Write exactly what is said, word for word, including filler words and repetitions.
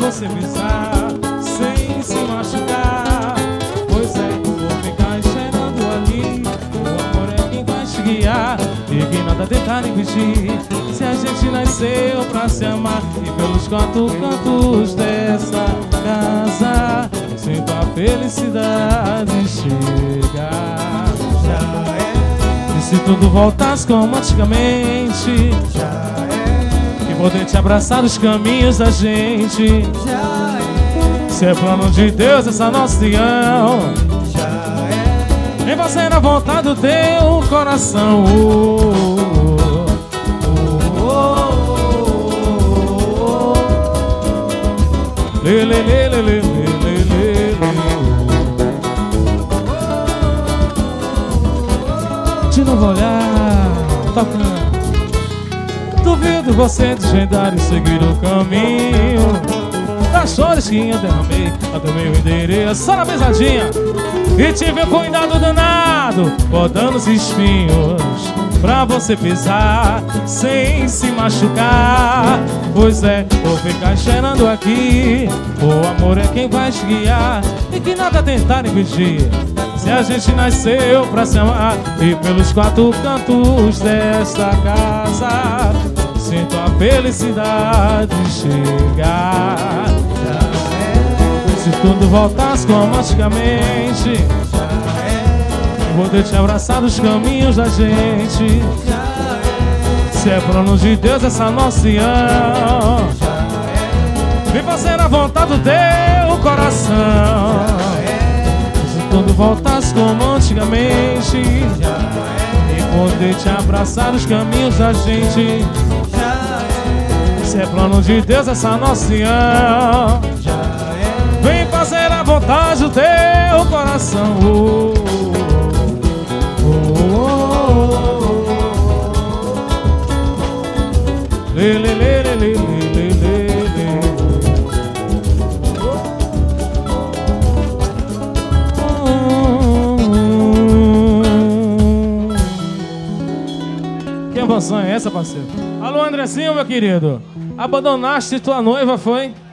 você pisar sem se machucar. Pois é, vou ficar esperando ali. O amor é quem vai te guiar e que nada tentar impedir. Se a gente nasceu pra se amar e pelos quatro cantos dessa casa sinto a felicidade chegar. Já é. E se tudo voltasse como antigamente, já é. E poder te abraçar nos caminhos da gente, já é. Se é plano de Deus essa nossa união, já é. Em você na vontade do teu coração. Lê, lê, lê, lê, lê, lê, lê, lê. De novo olhar, tocando. Duvido você desvendar e seguir o caminho das flores que eu derramei até o meu endereço. Só na pesadinha. E tive um cuidado danado, botando os espinhos pra você pisar sem se machucar. Pois é, vou ficar cheirando aqui. O amor é quem vai te guiar e que nada tentar impedir. Se a gente nasceu pra se amar e pelos quatro cantos desta casa sinto a felicidade chegar. Se tudo voltasse como antigamente, já é. Poder te abraçar nos caminhos da gente, já é. Se é plano de Deus essa nossa união, já é. E fazer a vontade do teu coração, já é. Se tudo voltasse como antigamente, já é. E poder te abraçar nos caminhos da gente, já é. Se é plano de Deus essa nossa união, já é. Vem fazer a vontade do teu coração. Oh, oh, oh, oh. Lê, lê, lê, lê, lê, lê, lê, lê. Que emoção é essa, parceiro? Alô, Andrezinho, meu querido. Abandonaste tua noiva, foi?